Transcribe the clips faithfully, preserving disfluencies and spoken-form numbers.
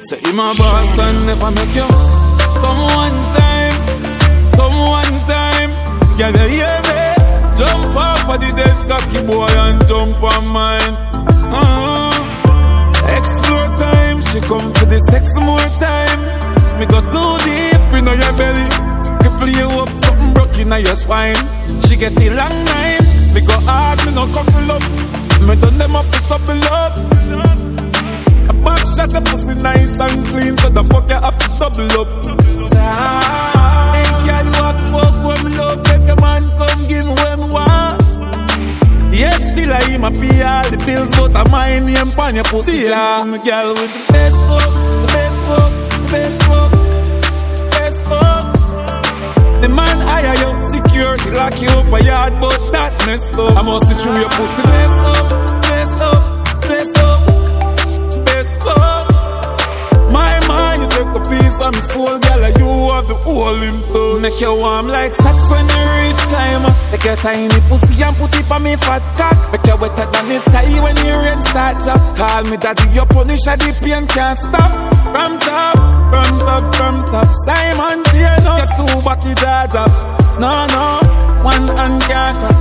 Say him a boss and never make you. Come one time, come one time. Can you hear me? Jump off of the dead cocky boy and jump on mine. uh-huh. Explore time, she come for the sex more time. Me go too deep in your belly. Cripple you up, something broke in your spine. She get the long nine. Me go hard, me no couple up. Me done them up to couple up. A back shot, a pussy nice and clean, so the fuck you have to double up. Say, ah, hey girl, you want to fuck when me love. If your man come give me when me want. Yes, still I him a pay all the bills, but I mind name pan your pussy. Yeah, me girl with the best fuck, the best fuck, the best fuck, best fuck. The man hire you, security lock you up a yard, but that messed up. I must see through your pussy. Messed up, messed up, messed up, messed up. My mind, you take a piece of my soul, girl, and you have the whole him touch. Make you warm like socks when you reach climber. Take your tiny pussy and put it on me fat cock. Make you wetter than the sky when the rain start drop. Call me daddy, your punish and the pain can't stop. From top, from top, from top. Simon Taylor, get two body jars up. No, no, one hand can't clap.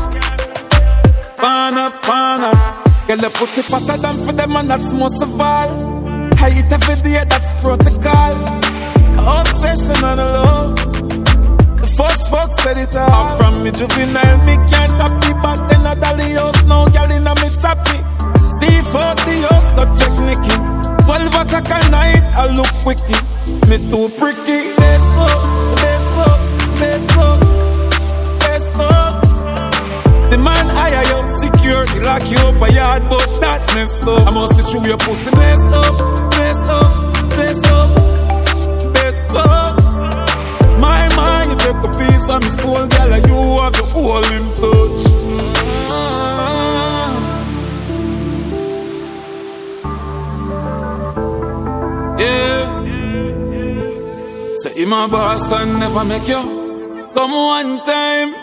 Pan up, pan up. Girl, the pussy fatter than for them and that's most of all. I eat every day, that's protocol. Obsession on the low. The first fuck said it all. From me juvenile, me can't tap the back. Then I dolly house, now girl in a me tappy. Default the house, not check Nicky. Twelve o'clock at night, I look wicked. Me too pricky. Best fuck, best fuck, best fuck, best fuck. The man hire you, security lock you up a yard, but that messed up. I must see through your pussy. Messed up, messed up, messed up, messed up. My mind, you take a piece of my soul, girl, and you have the whole him touch. Yeah. Say him a boss and never make you. Come one time.